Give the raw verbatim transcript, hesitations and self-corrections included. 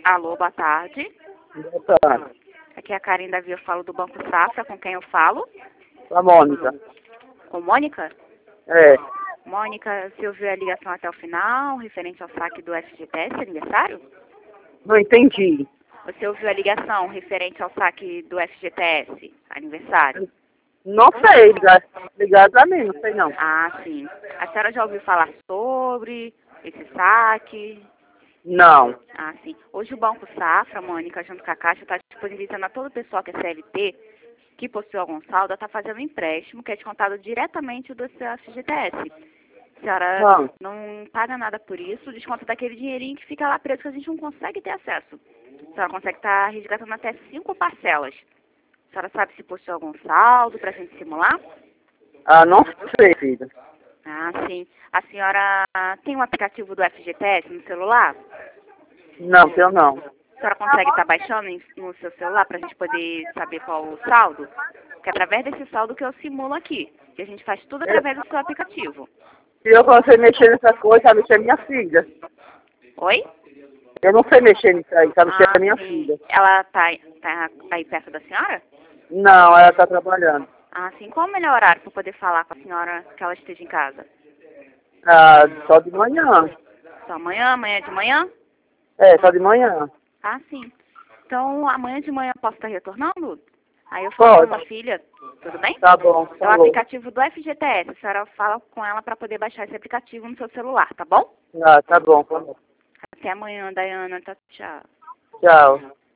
Alô, boa tarde. Boa tarde. Aqui é a Karen Davi, eu falo do Banco Safra, com quem eu falo? A Mônica. Com Mônica? É. Mônica, você ouviu a ligação até o final, referente ao saque do F G T S aniversário? Não entendi. Você ouviu a ligação referente ao saque do F G T S aniversário? Não sei, ligado, ligado a mim, não sei não. Ah, sim. A senhora já ouviu falar sobre esse saque? Não. Ah, sim. Hoje o Banco Safra, Mônica, junto com a Caixa, está disponibilizando a todo o pessoal que é C L T, que possui algum saldo, está fazendo um empréstimo que é descontado diretamente do seu F G T S. A senhora Não. não paga nada por isso, desconta daquele dinheirinho que fica lá preso que a gente não consegue ter acesso. A senhora consegue estar resgatando até cinco parcelas. A senhora sabe se possui algum saldo para a gente simular? Ah, não sei, filha. Ah, sim. A senhora tem um aplicativo do F G T S no celular? Não, eu não. A senhora consegue estar baixando em- no seu celular para a gente poder saber qual o saldo? Porque é através desse saldo que eu simulo aqui. Que a gente faz tudo através do seu aplicativo. Se eu não sei mexer nessa coisa, sabe mexer minha filha. Oi? Eu não sei mexer nisso aí, sabe mexer a minha sim. filha. Ela tá, tá aí perto da senhora? Não, ela tá trabalhando. Ah, sim. Qual o melhor horário para poder falar com a senhora que ela esteja em casa? Ah, só de manhã. Só amanhã, amanhã de manhã? É, só de manhã. Ah, sim. Então, amanhã de manhã eu posso estar retornando? Aí eu falo com a Pode. minha filha, tudo bem? Tá bom, É o falou. aplicativo do F G T S. A senhora fala com ela para poder baixar esse aplicativo no seu celular, tá bom? Ah, tá bom, falou. Até amanhã, Dayana. Tchau, tchau. Tchau.